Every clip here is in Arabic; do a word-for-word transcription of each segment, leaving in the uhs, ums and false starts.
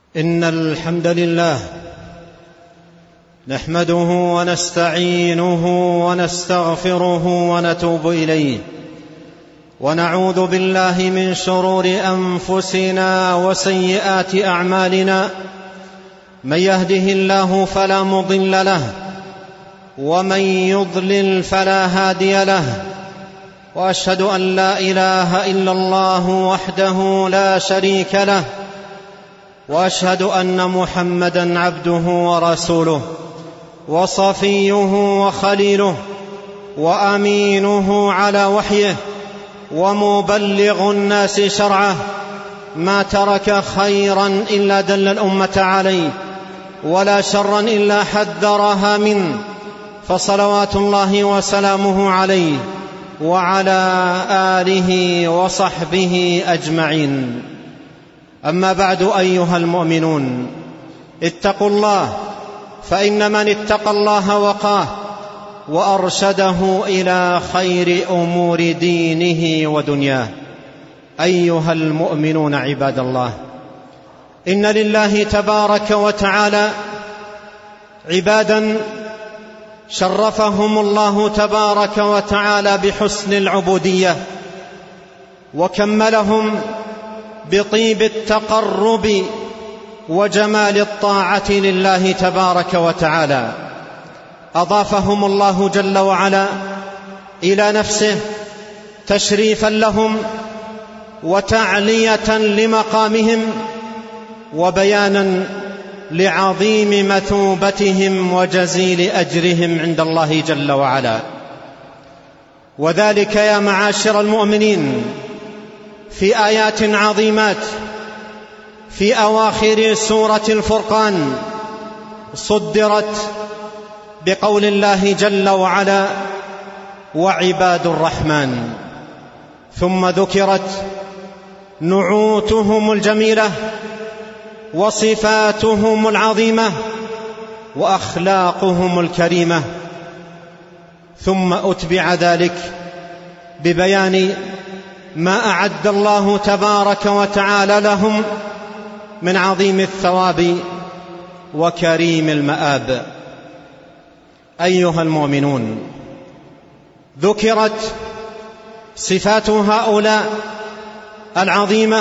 إن الحمد لله نحمده ونستعينه ونستغفره ونتوب إليه، ونعوذ بالله من شرور أنفسنا وسيئات أعمالنا. من يهده الله فلا مضل له، ومن يضلل فلا هادي له، وأشهد أن لا إله إلا الله وحده لا شريك له، وأشهد أن محمدًا عبده ورسوله وصفيه وخليله وأمينه على وحيه ومبلغ الناس شرعه. ما ترك خيرا إلا دل الأمة عليه، ولا شرا إلا حذرها منه، فصلوات الله وسلامه عليه وعلى آله وصحبه أجمعين. أما بعد، أيها المؤمنون، اتقوا الله، فإن من اتقى الله وقاه وأرشده إلى خير أمور دينه ودنياه. أيها المؤمنون عباد الله، إن لله تبارك وتعالى عبادا شرفهم الله تبارك وتعالى بحسن العبودية، وكملهم بطيب التقرب وجمال الطاعة لله تبارك وتعالى. أضافهم الله جل وعلا إلى نفسه تشريفا لهم وتعلية لمقامهم وبيانا لعظيم مثوبتهم وجزيل أجرهم عند الله جل وعلا. وذلك يا معاشر المؤمنين في آيات عظيمات في أواخر سورة الفرقان صدرت بقول الله جل وعلا: وعباد الرحمن، ثم ذكرت نعوتهم الجميلة وصفاتهم العظيمة وأخلاقهم الكريمة، ثم أتبع ذلك ببيان ما أعد الله تبارك وتعالى لهم من عظيم الثواب وكريم المآب. أيها المؤمنون، ذكرت صفات هؤلاء العظيمة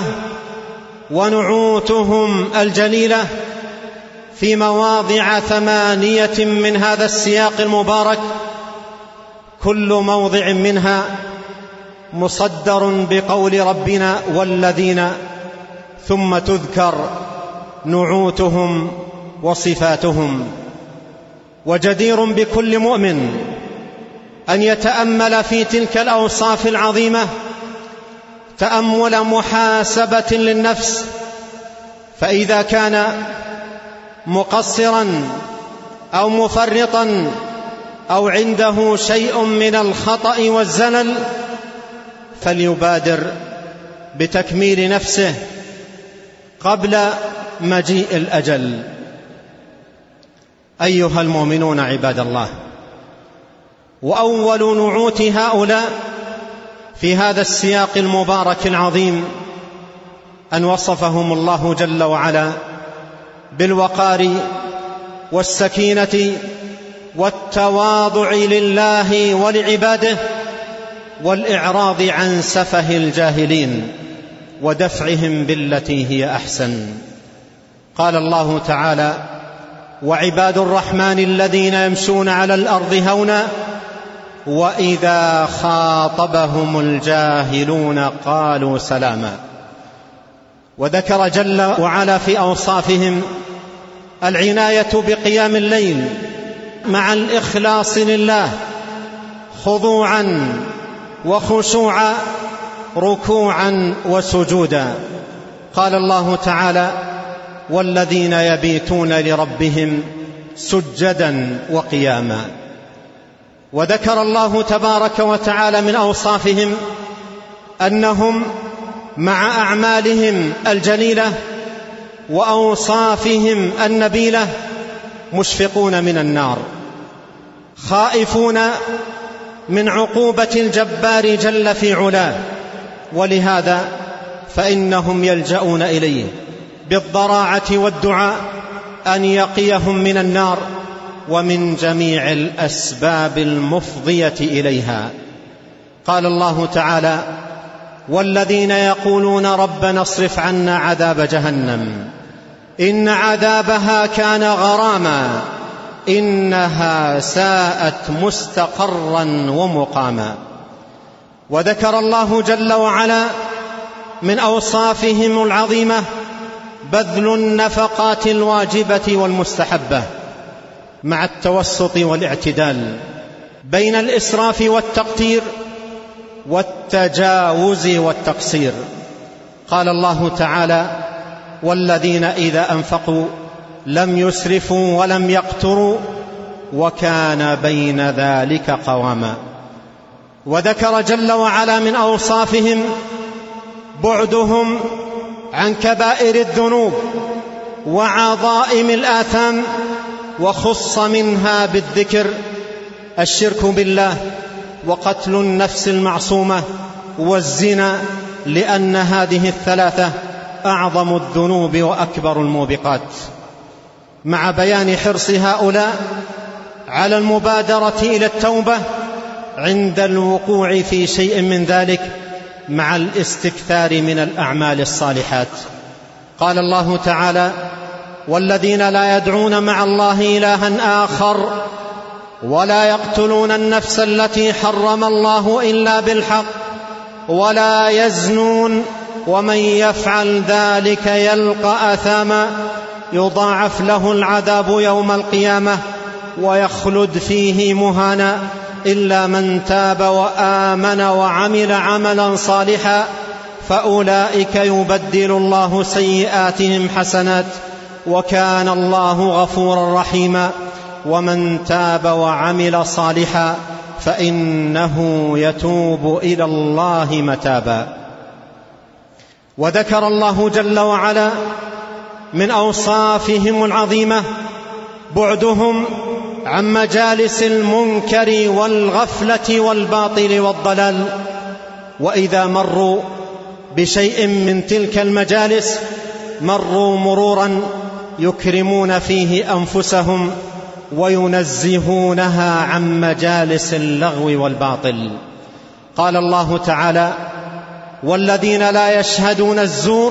ونعوتهم الجليلة في مواضع ثمانية من هذا السياق المبارك، كل موضع منها مصدر بقول ربنا والذين، ثم تذكر نعوتهم وصفاتهم. وجدير بكل مؤمن أن يتأمل في تلك الأوصاف العظيمة تأمل محاسبة للنفس، فإذا كان مقصرا أو مفرطا أو عنده شيء من الخطأ والزلل فليبادر بتكميل نفسه قبل مجيء الأجل. أيها المؤمنون عباد الله، وأول نعوت هؤلاء في هذا السياق المبارك العظيم أن وصفهم الله جل وعلا بالوقار والسكينة والتواضع لله ولعباده، والإعراض عن سفه الجاهلين ودفعهم بالتي هي أحسن. قال الله تعالى: وعباد الرحمن الذين يمشون على الأرض هونا وإذا خاطبهم الجاهلون قالوا سلاما. وذكر جل وعلا في أوصافهم العناية بقيام الليل مع الإخلاص لله، خضوعا وخشوعا، ركوعا وسجودا. قال الله تعالى: والذين يبيتون لربهم سجدا وقياما. وذكر الله تبارك وتعالى من أوصافهم أنهم مع أعمالهم الجليلة وأوصافهم النبيلة مشفقون من النار، خائفون من عقوبة الجبار جل في علاه، ولهذا فإنهم يلجؤون إليه بالضراعة والدعاء أن يقيهم من النار ومن جميع الأسباب المفضية إليها. قال الله تعالى: والذين يقولون ربنا اصرف عنا عذاب جهنم إن عذابها كان غراما إنها ساءت مستقرا ومقاما. وذكر الله جل وعلا من أوصافهم العظيمة بذل النفقات الواجبة والمستحبة مع التوسط والاعتدال بين الإسراف والتقتير والتجاوز والتقصير. قال الله تعالى: والذين إذا أنفقوا لم يسرفوا ولم يقتروا وكان بين ذلك قواما. وذكر جل وعلا من أوصافهم بعدهم عن كبائر الذنوب وعظائم الآثام، وخص منها بالذكر الشرك بالله وقتل النفس المعصومة والزنا، لأن هذه الثلاثة أعظم الذنوب وأكبر الموبقات، مع بيان حرص هؤلاء على المبادرة إلى التوبة عند الوقوع في شيء من ذلك مع الاستكثار من الأعمال الصالحات. قال الله تعالى: والذين لا يدعون مع الله إلها آخر ولا يقتلون النفس التي حرم الله إلا بالحق ولا يزنون ومن يفعل ذلك يلقى أثاما يضاعف له العذاب يوم القيامة ويخلد فيه مهانا إلا من تاب وآمن وعمل عملا صالحا فأولئك يبدل الله سيئاتهم حسنات وكان الله غفورا رحيما ومن تاب وعمل صالحا فإنه يتوب إلى الله متابا. وذكر الله جل وعلا من أوصافهم العظيمة بعدهم عن مجالس المنكر والغفلة والباطل والضلال، وإذا مروا بشيء من تلك المجالس مروا مرورا يكرمون فيه أنفسهم وينزهونها عن مجالس اللغو والباطل. قال الله تعالى: والذين لا يشهدون الزور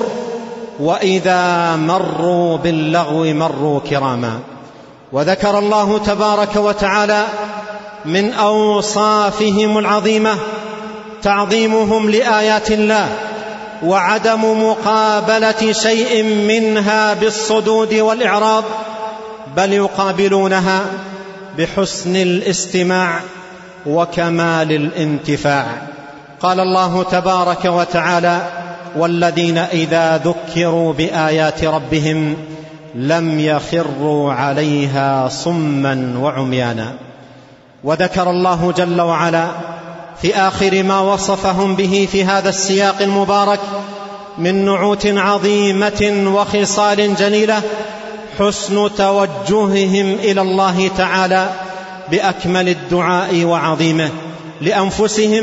وإذا مروا باللغو مروا كراما. وذكر الله تبارك وتعالى من أوصافهم العظيمة تعظيمهم لآيات الله وعدم مقابلة شيء منها بالصدود والإعراض، بل يقابلونها بحسن الاستماع وكمال الانتفاع. قال الله تبارك وتعالى: والذين إذا ذكروا بآيات ربهم لم يخروا عليها صما وعميانا. وذكر الله جل وعلا في آخر ما وصفهم به في هذا السياق المبارك من نعوت عظيمة وخصال جليلة حسن توجههم إلى الله تعالى بأكمل الدعاء وعظيمه لأنفسهم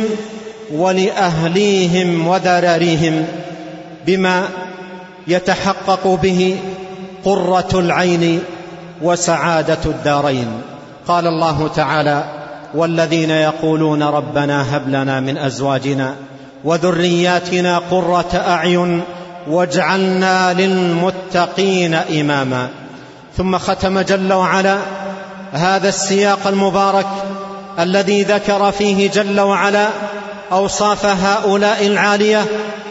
ولأهليهم وذراريهم بما يتحقق به قرة العين وسعادة الدارين. قال الله تعالى: والذين يقولون ربنا هب لنا من أزواجنا وذرياتنا قرة أعين واجعلنا للمتقين إماما. ثم ختم جل وعلا هذا السياق المبارك الذي ذكر فيه جل وعلا أوصاف هؤلاء العالية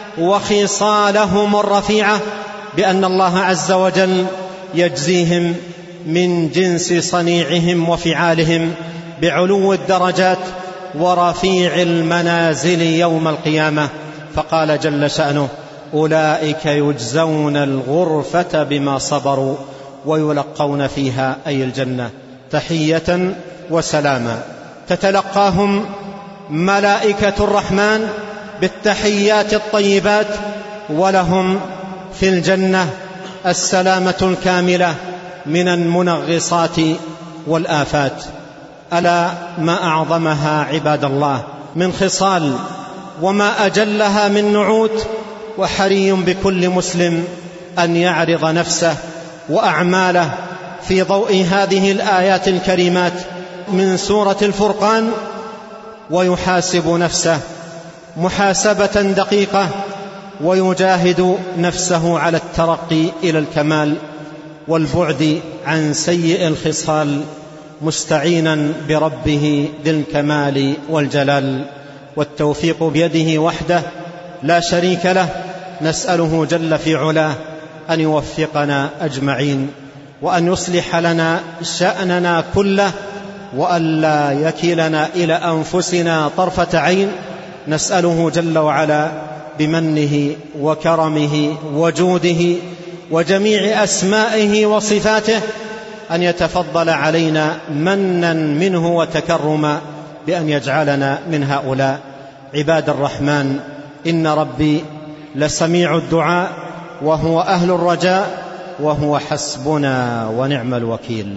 وخصالهم الرفيعة بأن الله عز وجل يجزيهم من جنس صنيعهم وفعالهم بعلو الدرجات ورفيع المنازل يوم القيامة. فقال جل شأنه: أولئك يجزون الغرفة بما صبروا ويلقون فيها أي الجنة تحية وسلاما. تتلقاهم ملائكة الرحمن بالتحيات الطيبات، ولهم في الجنة السلامة الكاملة من المنغصات والآفات. ألا ما أعظمها عباد الله من خصال وما أجلها من نعوت، وحري بكل مسلم أن يعرض نفسه وأعماله في ضوء هذه الآيات الكريمات من سورة الفرقان، ويحاسب نفسه محاسبة دقيقة، ويجاهد نفسه على الترقي إلى الكمال والبعد عن سيء الخصال، مستعينا بربه ذي الكمال والجلال. والتوفيق بيده وحده لا شريك له، نسأله جل في علاه أن يوفقنا أجمعين، وأن يصلح لنا شأننا كله، وأن لا يكلنا إلى أنفسنا طرفة عين. نسأله جل وعلا بمنه وكرمه وجوده وجميع أسمائه وصفاته أن يتفضل علينا منا منه وتكرما بأن يجعلنا من هؤلاء. عباد الرحمن، إن ربي لسميع الدعاء، وهو أهل الرجاء، وهو حسبنا ونعم الوكيل.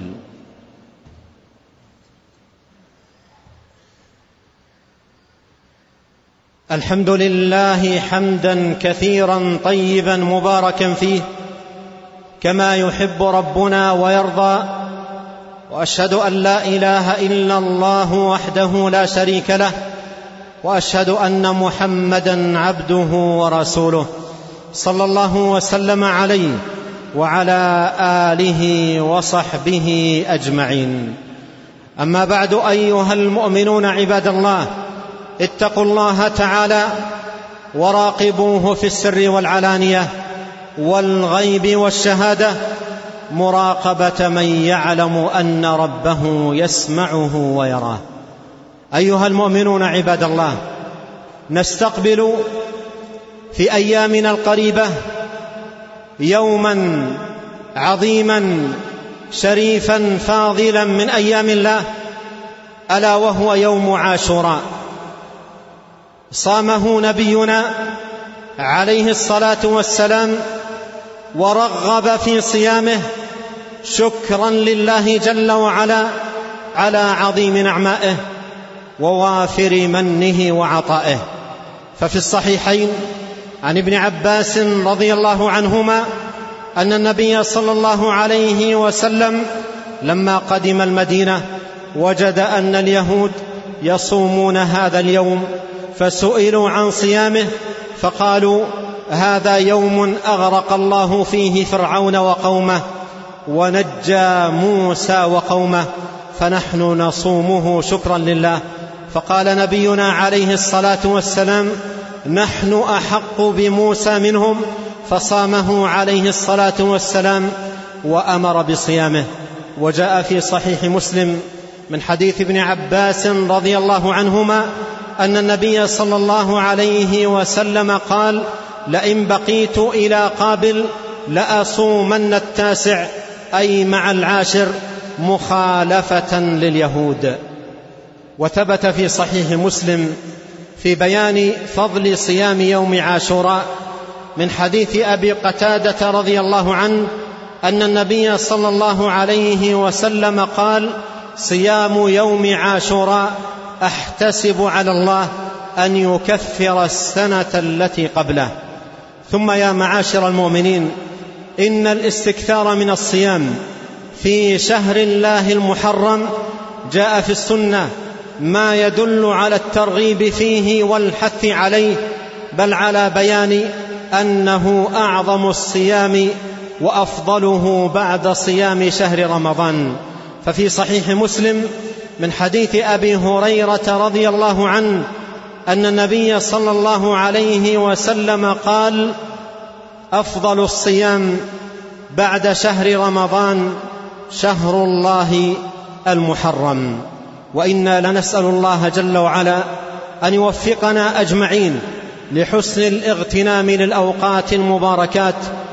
الحمد لله حمدا كثيرا طيبا مباركا فيه، كما يحب ربنا ويرضى. وأشهد أن لا إله إلا الله وحده لا شريك له، وأشهد أن محمدا عبده ورسوله، صلى الله وسلم عليه وعلى آله وصحبه أجمعين. أما بعد، أيها المؤمنون عباد الله، اتقوا الله تعالى وراقبوه في السر والعلانية والغيب والشهادة، مراقبة من يعلم أن ربه يسمعه ويراه. أيها المؤمنون عباد الله، نستقبل في أيامنا القريبة يوما عظيما شريفا فاضلا من أيام الله، ألا وهو يوم عاشوراء. صامه نبينا عليه الصلاة والسلام ورغب في صيامه شكرا لله جل وعلا على عظيم نعمائه ووافر منه وعطائه. ففي الصحيحين عن ابن عباس رضي الله عنهما أن النبي صلى الله عليه وسلم لما قدم المدينة وجد أن اليهود يصومون هذا اليوم، فسئلوا عن صيامه فقالوا: هذا يوم أغرق الله فيه فرعون وقومه ونجى موسى وقومه، فنحن نصومه شكرا لله. فقال نبينا عليه الصلاة والسلام: نحن أحق بموسى منهم، فصامه عليه الصلاة والسلام وأمر بصيامه. وجاء في صحيح مسلم من حديث ابن عباس رضي الله عنهما أن النبي صلى الله عليه وسلم قال: لئن بقيت إلى قابل لأصومن التاسع، أي مع العاشر، مخالفة لليهود. وثبت في صحيح مسلم في بيان فضل صيام يوم عاشوراء من حديث أبي قتادة رضي الله عنه أن النبي صلى الله عليه وسلم قال: صيام يوم عاشوراء أحتسب على الله أن يكفر السنة التي قبله. ثم يا معاشر المؤمنين، إن الاستكثار من الصيام في شهر الله المحرم جاء في السنة ما يدل على الترغيب فيه والحث عليه، بل على بيان أنه أعظم الصيام وأفضله بعد صيام شهر رمضان. ففي صحيح مسلم من حديث أبي هريرة رضي الله عنه أن النبي صلى الله عليه وسلم قال: أفضل الصيام بعد شهر رمضان شهر الله المحرم. وإنا لنسأل الله جل وعلا أن يوفقنا أجمعين لحسن الاغتنام للأوقات المباركات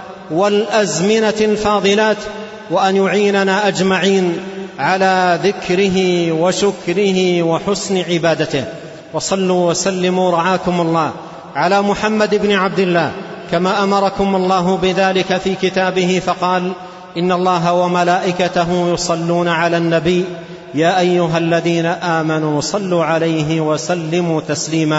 والأزمنة الفاضلات، وأن يعيننا أجمعين على ذكره وشكره وحسن عبادته. وصلوا وسلموا رعاكم الله على محمد بن عبد الله كما أمركم الله بذلك في كتابه، فقال: إن الله وملائكته يصلون على النبي يا أيها الذين آمنوا صلوا عليه وسلموا تسليما.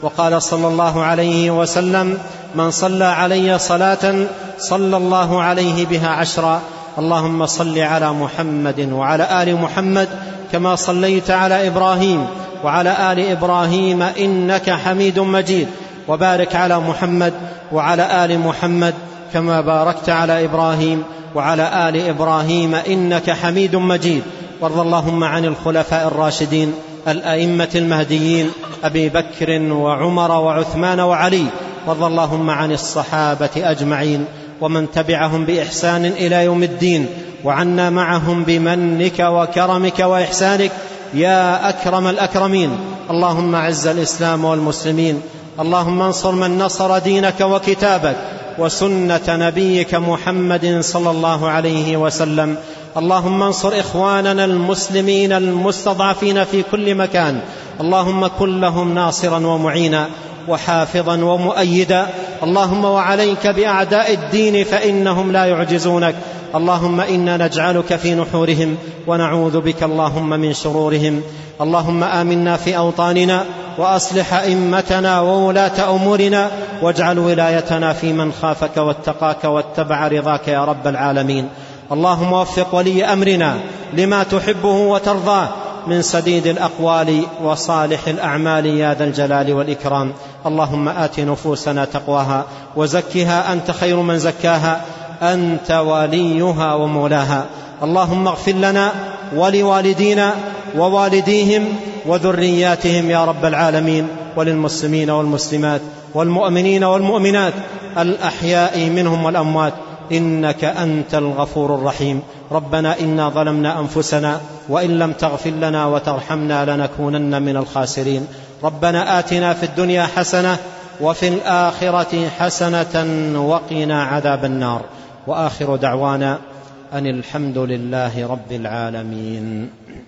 وقال صلى الله عليه وسلم: من صلى علي صلاة صلى الله عليه بها عشرا. اللهم صل على محمد وعلى آل محمد كما صليت على إبراهيم وعلى آل إبراهيم إنك حميد مجيد، وبارك على محمد وعلى آل محمد كما باركت على إبراهيم وعلى آل إبراهيم إنك حميد مجيد. وارض اللهم عن الخلفاء الراشدين الأئمة المهديين أبي بكر وعمر وعثمان وعلي، وارض اللهم عن الصحابة أجمعين ومن تبعهم بإحسان إلى يوم الدين، وعنا معهم بمنك وكرمك وإحسانك يا أكرم الأكرمين. اللهم أعز الإسلام والمسلمين، اللهم انصر من نصر دينك وكتابك وسنة نبيك محمد صلى الله عليه وسلم. اللهم انصر إخواننا المسلمين المستضعفين في كل مكان، اللهم كن لهم ناصرا ومعينا وحافظا ومؤيدا. اللهم وعليك بأعداء الدين فإنهم لا يعجزونك. اللهم إنا نجعلك في نحورهم ونعوذ بك اللهم من شرورهم. اللهم آمنا في أوطاننا وأصلح أئمتنا وولاة أمورنا، واجعل ولايتنا في من خافك واتقاك واتبع رضاك يا رب العالمين. اللهم وفق ولي أمرنا لما تحبه وترضاه من سديد الأقوال وصالح الأعمال يا ذا الجلال والإكرام. اللهم آت نفوسنا تقواها وزكها أنت خير من زكاها، أنت وليها ومولاها. اللهم اغفر لنا ولوالدينا ووالديهم وذرياتهم يا رب العالمين، وللمسلمين والمسلمات والمؤمنين والمؤمنات الأحياء منهم والأموات، إنك أنت الغفور الرحيم. ربنا إنا ظلمنا أنفسنا وإن لم تغفر لنا وترحمنا لنكونن من الخاسرين. ربنا آتنا في الدنيا حسنة وفي الآخرة حسنة وقنا عذاب النار. وآخر دعوانا أن الحمد لله رب العالمين.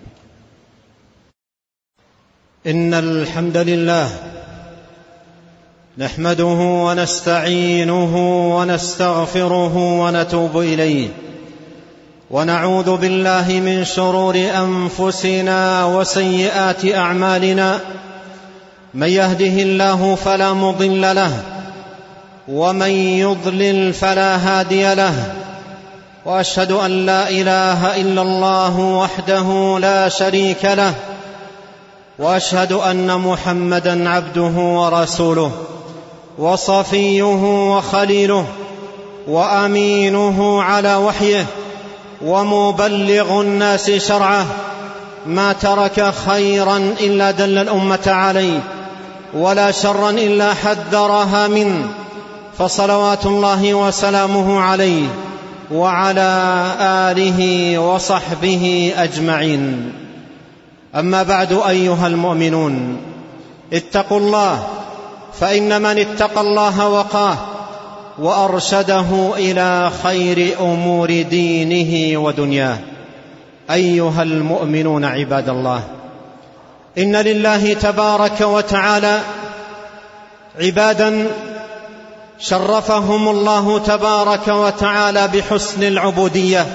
إن الحمد لله نحمده ونستعينه ونستغفره ونتوب إليه، ونعوذ بالله من شرور أنفسنا وسيئات أعمالنا. من يهده الله فلا مضل له، ومن يضلل فلا هادي له، وأشهد أن لا إله إلا الله وحده لا شريك له، وأشهد أن محمدًا عبده ورسوله وصفيه وخليله وأمينه على وحيه ومبلغ الناس شرعه. ما ترك خيرا إلا دل الأمة عليه، ولا شرا إلا حذرها منه، فصلوات الله وسلامه عليه وعلى آله وصحبه أجمعين. أما بعد، أيها المؤمنون، اتقوا الله، فإن من اتقى الله وقاه وأرشده إلى خير أمور دينه ودنياه. أيها المؤمنون عباد الله، إن لله تبارك وتعالى عبادا شرفهم الله تبارك وتعالى بحسن العبودية،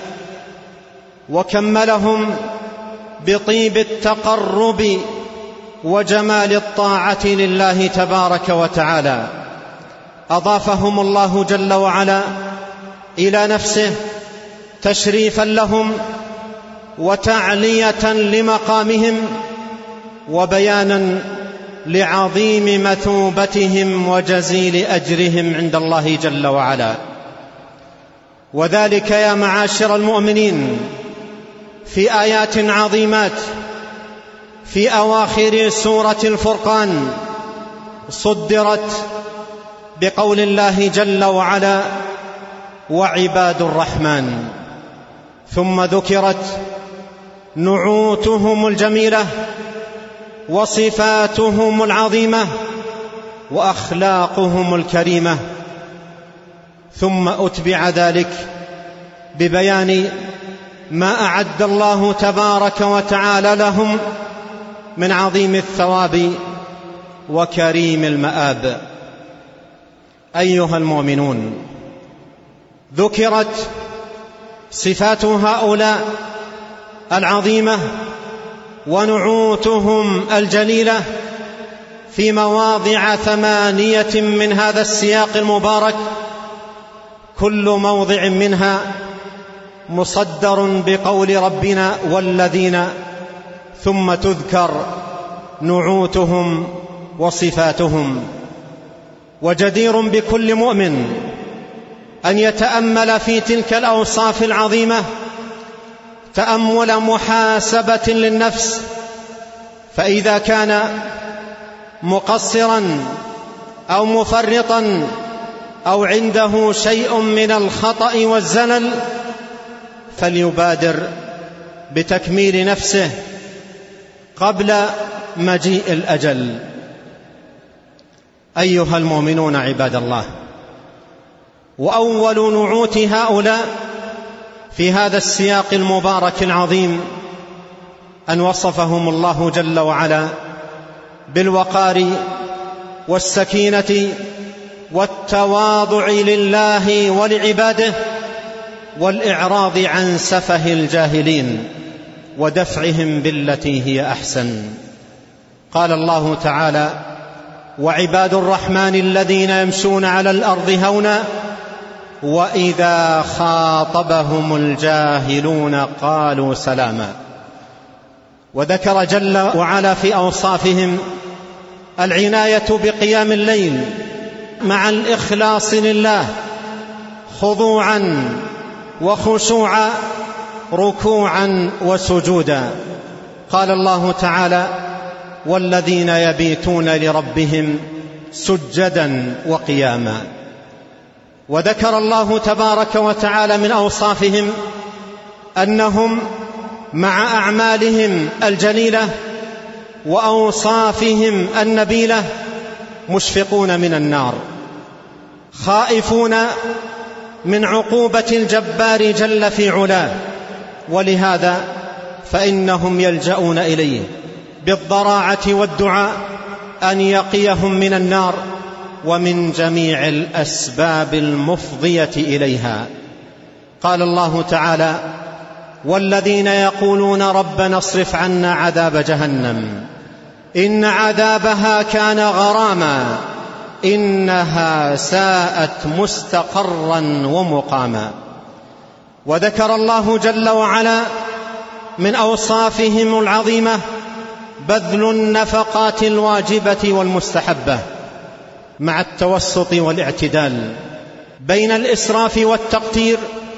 وكملهم بطيب التقرب وجمال الطاعة لله تبارك وتعالى. أضافهم الله جل وعلا إلى نفسه تشريفا لهم وتعلية لمقامهم وبيانا لعظيم مثوبتهم وجزيل أجرهم عند الله جل وعلا. وذلك يا معاشر المؤمنين في آيات عظيمات في أواخر سورة الفرقان صدرت بقول الله جل وعلا: وعباد الرحمن، ثم ذكرت نعوتهم الجميلة وصفاتهم العظيمة وأخلاقهم الكريمة، ثم أتبع ذلك ببيان ما أعد الله تبارك وتعالى لهم من عظيم الثواب وكريم المآب. أيها المؤمنون، ذكرت صفات هؤلاء العظيمة ونعوتهم الجليلة في مواضع ثمانية من هذا السياق المبارك، كل موضع منها مصدر بقول ربنا والذين، ثم تذكر نعوتهم وصفاتهم. وجدير بكل مؤمن أن يتأمل في تلك الأوصاف العظيمة تأمل محاسبة للنفس، فإذا كان مقصرا أو مفرطا أو عنده شيء من الخطأ والزلل فليبادر بتكميل نفسه قبل مجيء الأجل. أيها المؤمنون عباد الله، وأول نعوت هؤلاء في هذا السياق المبارك العظيم أن وصفهم الله جل وعلا بالوقار والسكينة والتواضع لله ولعباده، والإعراض عن سفه الجاهلين ودفعهم بالتي هي أحسن. قال الله تعالى: وعباد الرحمن الذين يمشون على الأرض هونا وإذا خاطبهم الجاهلون قالوا سلاما. وذكر جل وعلا في أوصافهم العناية بقيام الليل مع الإخلاص لله، خضوعا وخشوعا، ركوعا وسجودا. قال الله تعالى: والذين يبيتون لربهم سجدا وقياما. وذكر الله تبارك وتعالى من أوصافهم أنهم مع أعمالهم الجليلة وأوصافهم النبيلة مشفقون من النار، خائفون من عقوبة الجبار جل في علاه، ولهذا فإنهم يلجؤون إليه بالضراعة والدعاء أن يقيهم من النار ومن جميع الأسباب المفضية إليها. قال الله تعالى: والذين يقولون ربنا اصرف عنا عذاب جهنم إن عذابها كان غراما إنها ساءت مستقرا ومقاما. وذكر الله جل وعلا من أوصافهم العظيمة بذل النفقات الواجبة والمستحبة مع التوسط والاعتدال بين الإسراف والتقتير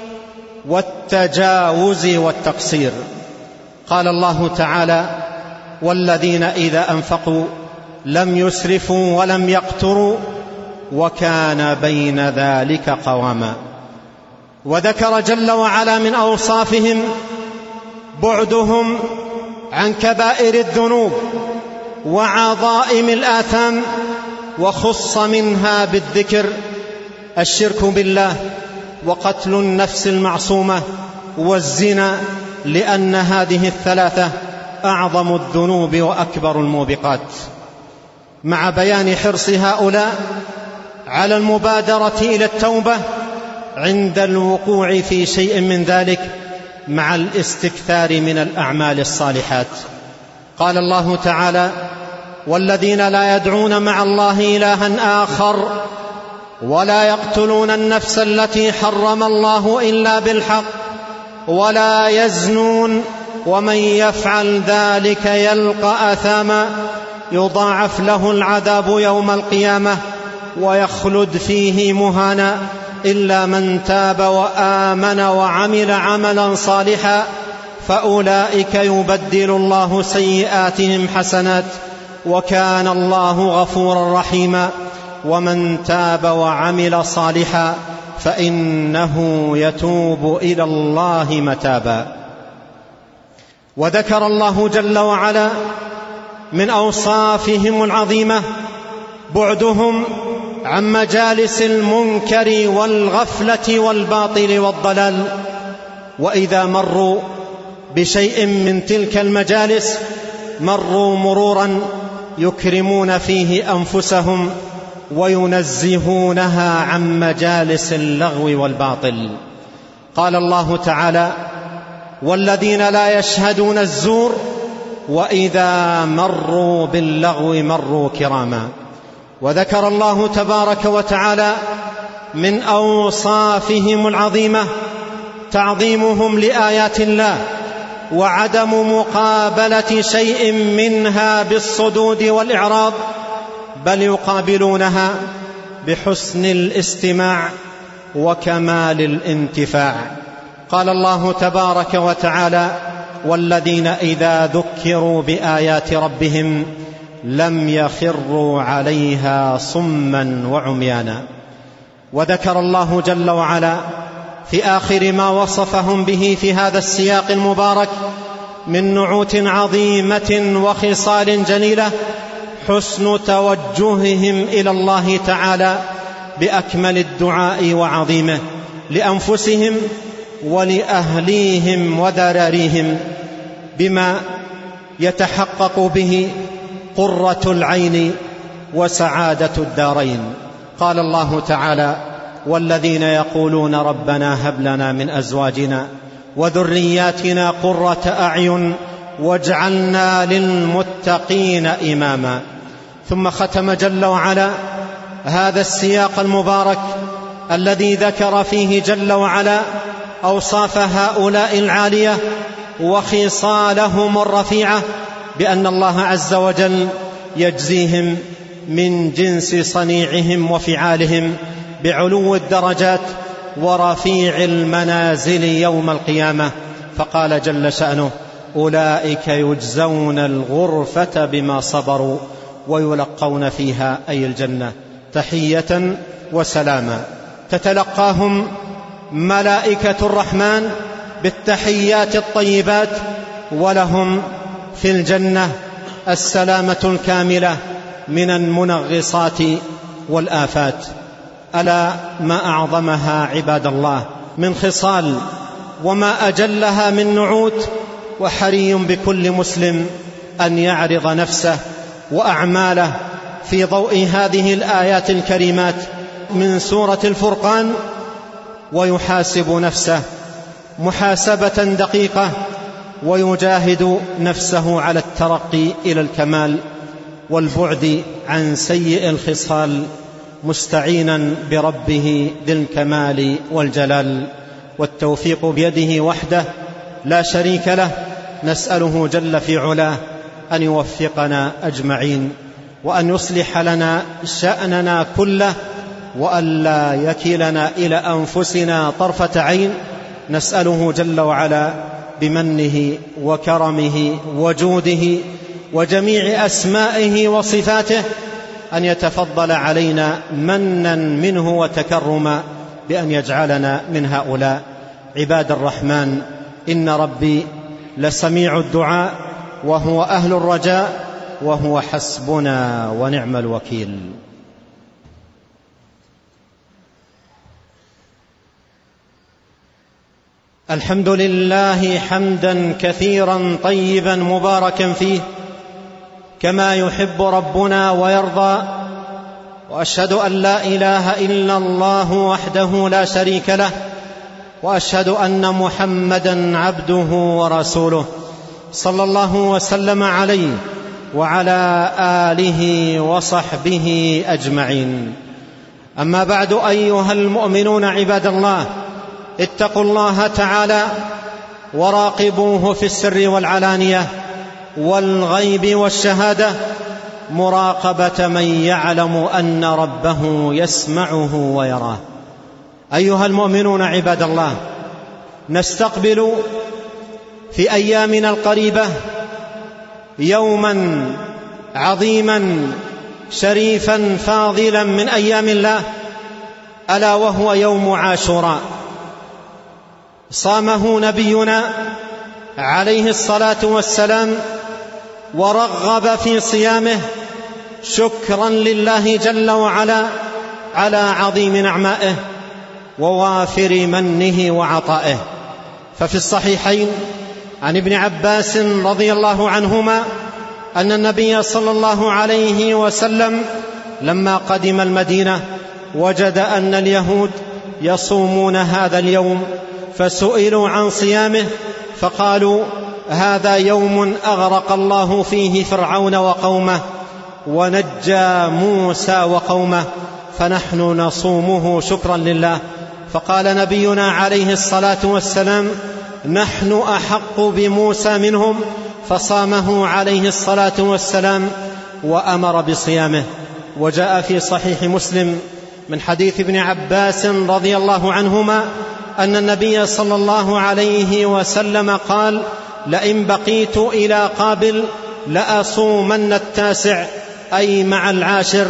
والتجاوز والتقصير. قال الله تعالى: والذين إذا أنفقوا لم يسرفوا ولم يقتروا وكان بين ذلك قواما. وذكر جل وعلا من أوصافهم بعدهم عن كبائر الذنوب وعظائم الآثام، وخص منها بالذكر الشرك بالله وقتل النفس المعصومة والزنا، لأن هذه الثلاثة أعظم الذنوب وأكبر الموبقات، مع بيان حرص هؤلاء على المبادرة إلى التوبة عند الوقوع في شيء من ذلك مع الاستكثار من الأعمال الصالحات. قال الله تعالى: والذين لا يدعون مع الله إلها آخر ولا يقتلون النفس التي حرم الله إلا بالحق ولا يزنون ومن يفعل ذلك يلقى أثاما يضاعف له العذاب يوم القيامة ويخلد فيه مهانا إلا من تاب وآمن وعمل عملا صالحا فأولئك يبدل الله سيئاتهم حسنات وكان الله غفورا رحيما ومن تاب وعمل صالحا فإنه يتوب إلى الله متابا. وذكر الله جل وعلا من أوصافهم العظيمة بعدهم عن مجالس المنكر والغفلة والباطل والضلال، وإذا مروا بشيء من تلك المجالس مروا مرورا يكرمون فيه أنفسهم وينزهونها عن مجالس اللغو والباطل. قال الله تعالى: والذين لا يشهدون الزور وإذا مروا باللغو مروا كراما. وذكر الله تبارك وتعالى من أوصافهم العظيمة تعظيمهم لآيات الله وعدم مقابلة شيء منها بالصدود والإعراض، بل يقابلونها بحسن الاستماع وكمال الانتفاع. قال الله تبارك وتعالى: والذين إذا ذكروا بآيات ربهم لم يخروا عليها صما وعميانا. وذكر الله جل وعلا في آخر ما وصفهم به في هذا السياق المبارك من نعوت عظيمة وخصال جليلة حسن توجههم إلى الله تعالى بأكمل الدعاء وعظيمه لأنفسهم ولأهليهم وذراريهم بما يتحقق به قرة العين وسعادة الدارين. قال الله تعالى: والذين يقولون ربنا هب لنا من أزواجنا وذرياتنا قرة أعين واجعلنا للمتقين إماما. ثم ختم جل وعلا هذا السياق المبارك الذي ذكر فيه جل وعلا أوصاف هؤلاء العالية وخصالهم الرفيعة بأن الله عز وجل يجزيهم من جنس صنيعهم وفعالهم بعلو الدرجات ورفيع المنازل يوم القيامة. فقال جل شأنه: أولئك يجزون الغرفة بما صبروا ويلقون فيها أي الجنة تحية وسلاما. تتلقاهم ملائكة الرحمن بالتحيات الطيبات، ولهم في الجنة السلامة الكاملة من المنغصات والآفات. ألا ما أعظمها عباد الله من خصال وما أجلها من نعوت. وحري بكل مسلم أن يعرض نفسه وأعماله في ضوء هذه الآيات الكريمات من سورة الفرقان ويحاسب نفسه محاسبة دقيقة ويجاهد نفسه على الترقي إلى الكمال والبعد عن سيء الخصال مستعينا بربه ذي الكمال والجلال. والتوفيق بيده وحده لا شريك له. نسأله جل في علاه أن يوفقنا أجمعين وأن يصلح لنا شأننا كله وأن لا يكلنا إلى أنفسنا طرفة عين. نسأله جل وعلا بمنه وكرمه وجوده وجميع أسمائه وصفاته أن يتفضل علينا منا منه وتكرما بأن يجعلنا من هؤلاء. عباد الرحمن، إن ربي لسميع الدعاء وهو أهل الرجاء وهو حسبنا ونعم الوكيل. الحمد لله حمدا كثيرا طيبا مباركا فيه كما يحب ربنا ويرضى. وأشهد أن لا إله إلا الله وحده لا شريك له، وأشهد أن محمدا عبده ورسوله صلى الله وسلم عليه وعلى آله وصحبه أجمعين. أما بعد، أيها المؤمنون عباد الله، اتقوا الله تعالى وراقبوه في السر والعلانية والغيب والشهادة مراقبة من يعلم أن ربه يسمعه ويراه. أيها المؤمنون عباد الله، نستقبل في أيامنا القريبة يوما عظيما شريفا فاضلا من أيام الله، ألا وهو يوم عاشوراء. صامه نبينا عليه الصلاة والسلام ورغب في صيامه شكرا لله جل وعلا على عظيم نعمائه ووافر منه وعطائه. ففي الصحيحين عن ابن عباس رضي الله عنهما أن النبي صلى الله عليه وسلم لما قدم المدينة وجد أن اليهود يصومون هذا اليوم، فسئلوا عن صيامه فقالوا: هذا يوم أغرق الله فيه فرعون وقومه ونجى موسى وقومه، فنحن نصومه شكرا لله. فقال نبينا عليه الصلاة والسلام: نحن أحق بموسى منهم، فصامه عليه الصلاة والسلام وأمر بصيامه. وجاء في صحيح مسلم من حديث ابن عباس رضي الله عنهما أن النبي صلى الله عليه وسلم قال: لئن بقيت إلى قابل لأصومن التاسع، أي مع العاشر،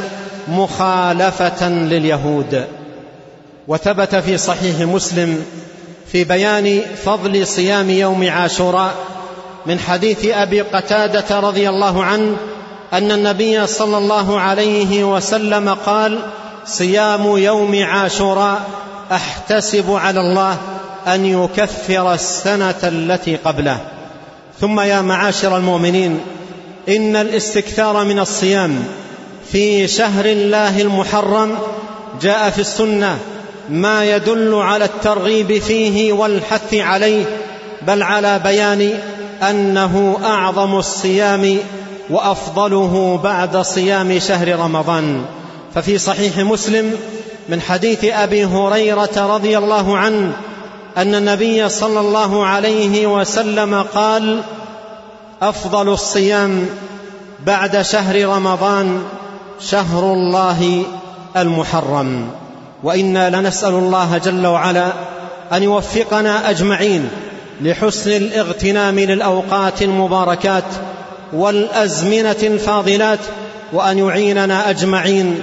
مخالفة لليهود. وثبت في صحيح مسلم في بيان فضل صيام يوم عاشوراء من حديث أبي قتادة رضي الله عنه أن النبي صلى الله عليه وسلم قال: صيام يوم عاشوراء أحتسب على الله أن يكفر السنة التي قبله. ثم يا معاشر المؤمنين، إن الاستكثار من الصيام في شهر الله المحرم جاء في السنة ما يدل على الترغيب فيه والحث عليه، بل على بيان أنه أعظم الصيام وأفضله بعد صيام شهر رمضان. ففي صحيح مسلم من حديث أبي هريرة رضي الله عنه أن النبي صلى الله عليه وسلم قال: أفضل الصيام بعد شهر رمضان شهر الله المحرم. وإنا لنسأل الله جل وعلا أن يوفقنا أجمعين لحسن الاغتنام للأوقات المباركات والأزمنة الفاضلات، وأن يعيننا أجمعين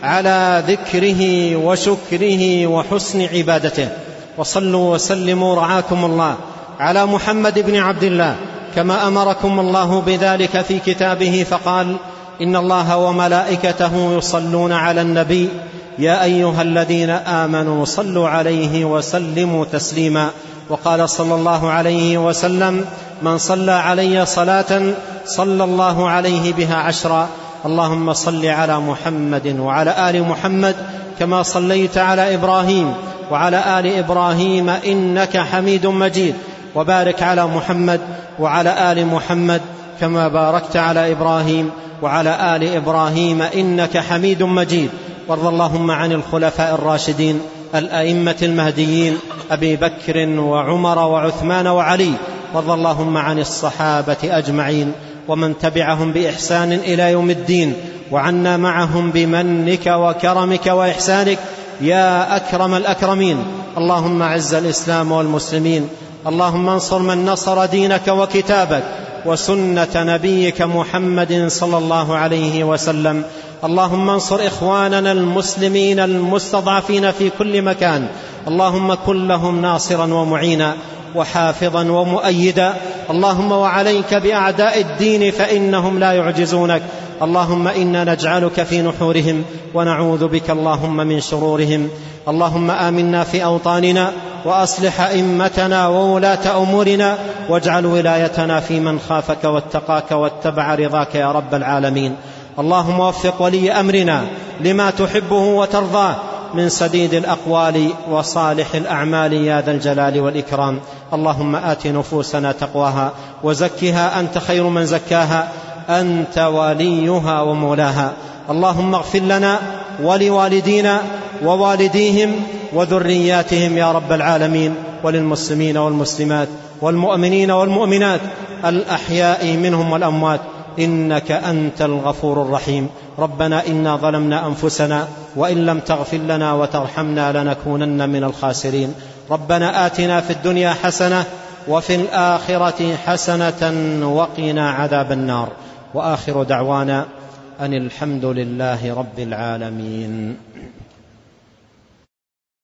على ذكره وشكره وحسن عبادته. وصلوا وسلموا رعاكم الله على محمد بن عبد الله كما أمركم الله بذلك في كتابه، فقال: إن الله وملائكته يصلون على النبي يا أيها الذين آمنوا صلوا عليه وسلموا تسليما. وقال صلى الله عليه وسلم: من صلى علي صلاة صلى الله عليه بها عشرا. اللهم صل على محمد وعلى آل محمد كما صليت على إبراهيم وعلى آل إبراهيم إنك حميد مجيد، وبارك على محمد وعلى آل محمد كما باركت على إبراهيم وعلى آل إبراهيم إنك حميد مجيد. وارض اللهم عن الخلفاء الراشدين الأئمة المهديين أبي بكر وعمر وعثمان وعلي، وارض اللهم عن الصحابة أجمعين ومن تبعهم بإحسان إلى يوم الدين، وعنا معهم بمنك وكرمك وإحسانك يا أكرم الأكرمين. اللهم أعز الإسلام والمسلمين، اللهم انصر من نصر دينك وكتابك وسنة نبيك محمد صلى الله عليه وسلم. اللهم انصر إخواننا المسلمين المستضعفين في كل مكان، اللهم كن لهم ناصرا ومعينا وحافظا ومؤيدا. اللهم وعليك بأعداء الدين فإنهم لا يعجزونك. اللهم إنا نجعلك في نحورهم ونعوذ بك اللهم من شرورهم. اللهم آمنا في أوطاننا وأصلح أئمتنا وولاة أمورنا، واجعل ولايتنا في من خافك واتقاك واتبع رضاك يا رب العالمين. اللهم وفق ولي أمرنا لما تحبه وترضاه من سديد الأقوال وصالح الأعمال يا ذا الجلال والإكرام. اللهم آت نفوسنا تقواها وزكها أنت خير من زكاها، أنت وليها ومولاها. اللهم اغفر لنا ولوالدينا ووالديهم وذرياتهم يا رب العالمين، وللمسلمين والمسلمات والمؤمنين والمؤمنات الأحياء منهم والأموات، إنك أنت الغفور الرحيم. ربنا إنا ظلمنا أنفسنا وإن لم تغفر لنا وترحمنا لنكونن من الخاسرين. ربنا آتنا في الدنيا حسنة وفي الآخرة حسنة وقنا عذاب النار. وآخر دعوانا أن الحمد لله رب العالمين.